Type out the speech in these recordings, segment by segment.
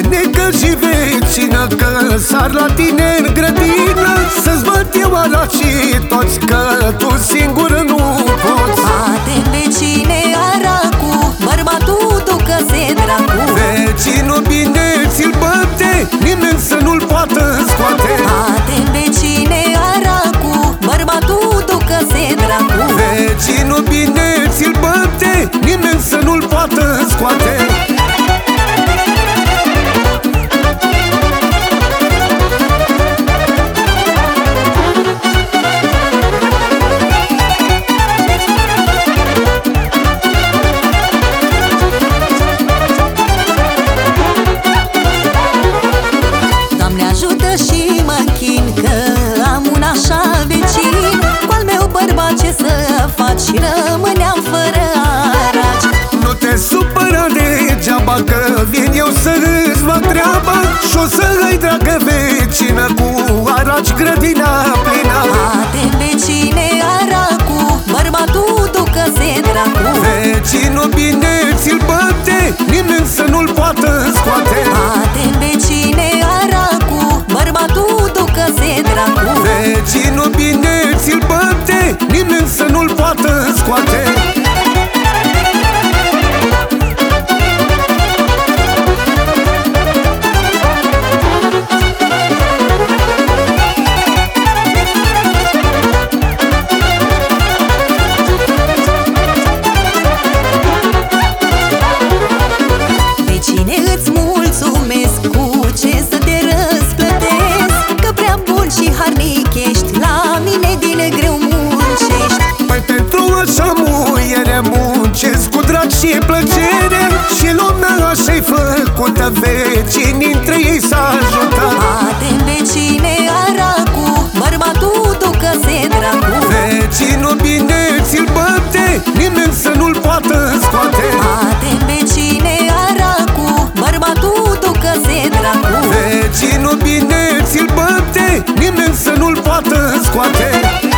necă și vecină, că sar la tine în grădină, să-ți văd eu aracii toți, că tu singură nu poți. Bate vecine aracu, bărbatul ducă-se dracu. Vecinul bine ți-l bate, nimeni să nu-l poată scoate. Bate vecine aracu, bărbatul ducă-se dracu. Vecinul bine ți-l bate, nimeni să nu-l poată scoate. Și mă închin că am un așa vecin, cu-al meu bărbat ce să faci, și rămâneam fără araci. Nu te supăra degeaba, că vin eu să-ți fac treaba, și-o să ai, dragă vecină, cu araci grădina plină. Bate vecine aracu, bărbatul ducă-se dracu. Vecinul bine ți-l bate, nimeni să nu-l poată scoate. Bate vecine aracu, bărbatul ducă-se dracu. Vecinul bine ți-l bate, nimeni să nu-l poată scoate. Vecine, îți mulțumesc, cu ce să te răsplătesc, că prea bun și harnic ești, la mine din greu muncești. Păi pentru așa muiere muncesc cu drag și plăcere, și lumea așa-i făcută, vecinii între ei s-ajută. Bate vecine aracu, bărbatul ducă-se dracu. Vecinul bine ți-l bate, nimeni să nu-l poată scoate. Bate vecine aracu, bărbatul ducă-se dracu. Vecinul bine ți-l bate, nimeni să nu-l poată scoate.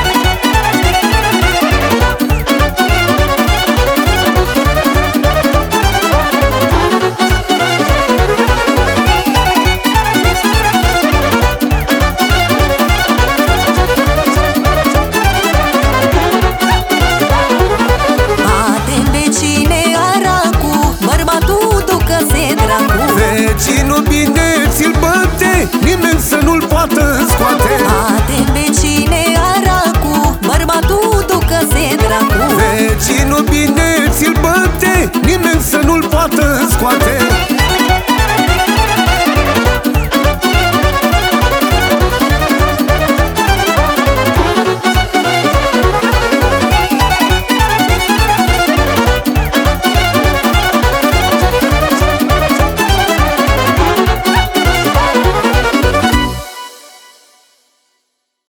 Vecinul bine ți-l bate, nimeni să nu-l poată scoate. Bate vecine aracu, bărbatul ducă-se dracu. Vecinul bine ți-l bate, nimeni să nu-l poată scoate.